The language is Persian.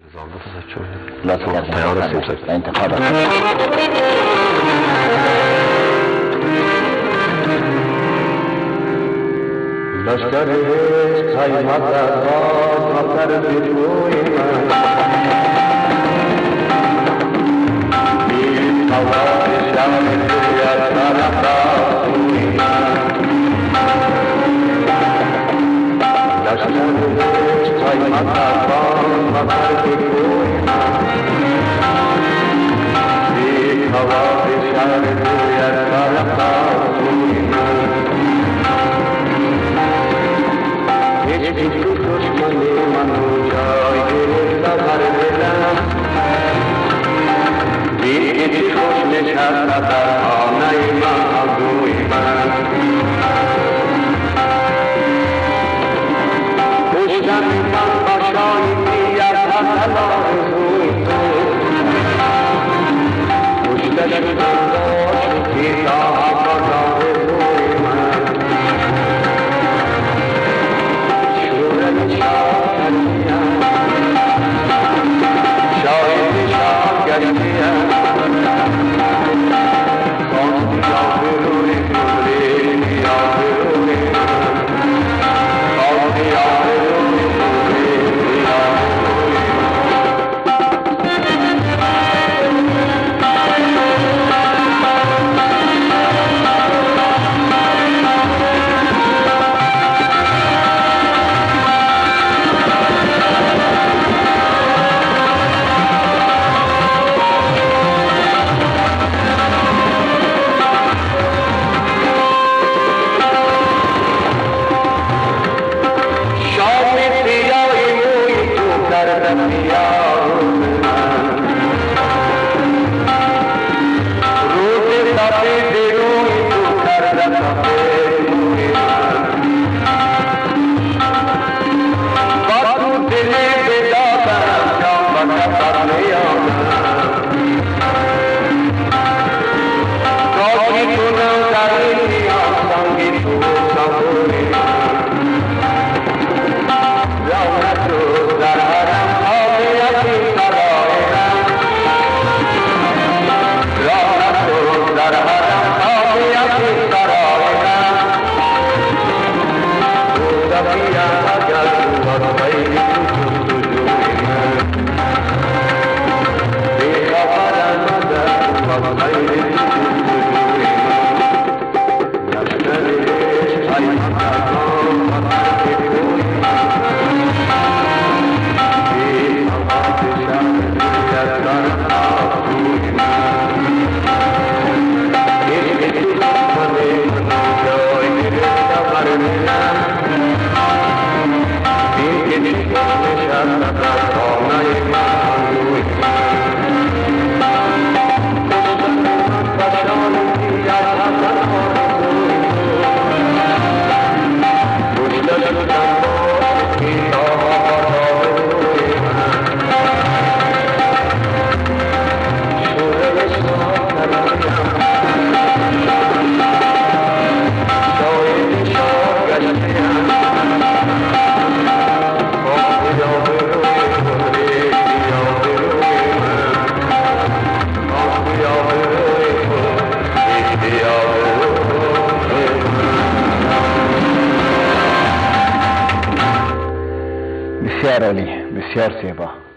لا تكلم انتقادك. لشکر قیمت باز خطر بدوی من بی طواف شب دیگر طرف راسوی من لشکر قیمت باز خطر بدوی من بی طواف شب دیگر طرف راسوی من هیچ دشمنی منو جای گرفت در دلم هیچ خوش نشسته در خانه من روی من پشتم من باشایی از حسنات روی تو پشتش من باشی تا آبادان روی من شاید شاه گشتیم خان یاوروی کوری یاوروی خان یاوروی کوری یاوروی بسیار عالی، بسیار زیبا.